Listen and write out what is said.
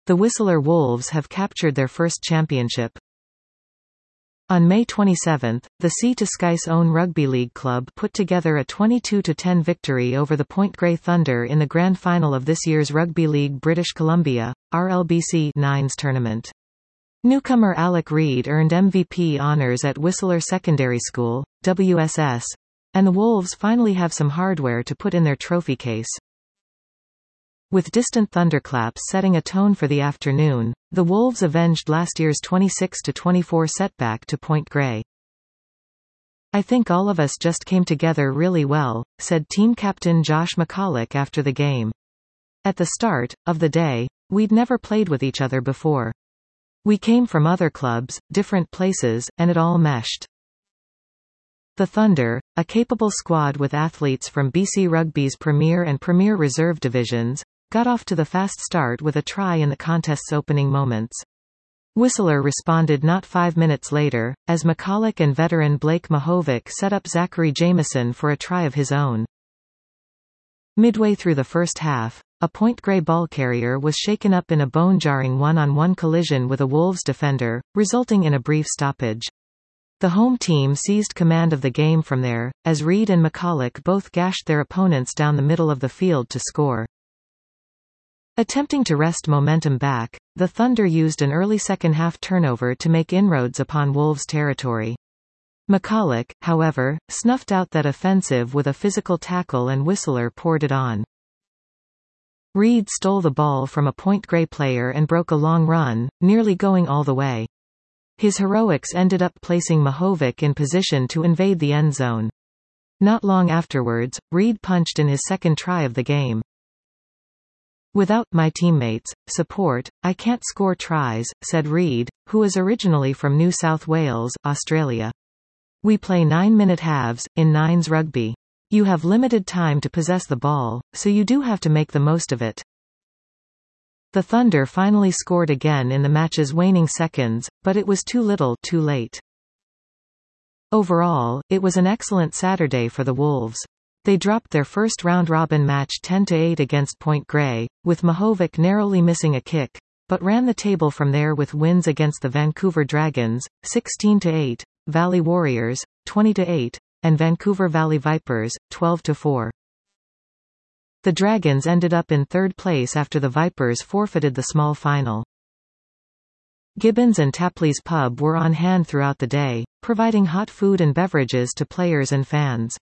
The Whistler Wolves have captured their first championship. On May 27, the Sea to Sky's own rugby league club put together a 22-10 victory over the Point Grey Thunder in the grand final of this year's Rugby League British Columbia, RLBC Nines tournament. Newcomer Alec Reid earned MVP honours at Whistler Secondary School, WSS, and the Wolves finally have some hardware to put in their trophy case. With distant thunderclaps setting a tone for the afternoon, the Wolves avenged last year's 26-24 setback to Point Grey. "I think all of us just came together really well," said team captain Josh McCulloch after the game. "At the start of the day, we'd never played with each other before. We came from other clubs, different places, and it all meshed." The Thunder, a capable squad with athletes from BC Rugby's Premier and Premier Reserve divisions, got off to the fast start with a try in the contest's opening moments. Whistler responded not 5 minutes later, as McCulloch and veteran Blake Mahovic set up Zachary Jameson for a try of his own. Midway through the first half, a Point Grey ball carrier was shaken up in a bone-jarring one-on-one collision with a Wolves defender, resulting in a brief stoppage. The home team seized command of the game from there, as Reid and McCulloch both gashed their opponents down the middle of the field to score. Attempting to wrest momentum back, the Thunder used an early second-half turnover to make inroads upon Wolves' territory. McCulloch, however, snuffed out that offensive with a physical tackle and Whistler poured it on. Reid stole the ball from a Point Grey player and broke a long run, nearly going all the way. His heroics ended up placing Mahovic in position to invade the end zone. Not long afterwards, Reid punched in his second try of the game. "Without my teammates' support, I can't score tries," said Reid, who is originally from New South Wales, Australia. "We play 9-minute halves, in nines rugby. You have limited time to possess the ball, so you do have to make the most of it." The Thunder finally scored again in the match's waning seconds, but it was too little, too late. Overall, it was an excellent Saturday for the Wolves. They dropped their first round-robin match 10-8 against Point Grey, with Mahovic narrowly missing a kick, but ran the table from there with wins against the Vancouver Dragons, 16-8, Valley Warriors, 20-8, and Vancouver Valley Vipers, 12-4. The Dragons ended up in third place after the Vipers forfeited the small final. Gibbons and Tapley's Pub were on hand throughout the day, providing hot food and beverages to players and fans.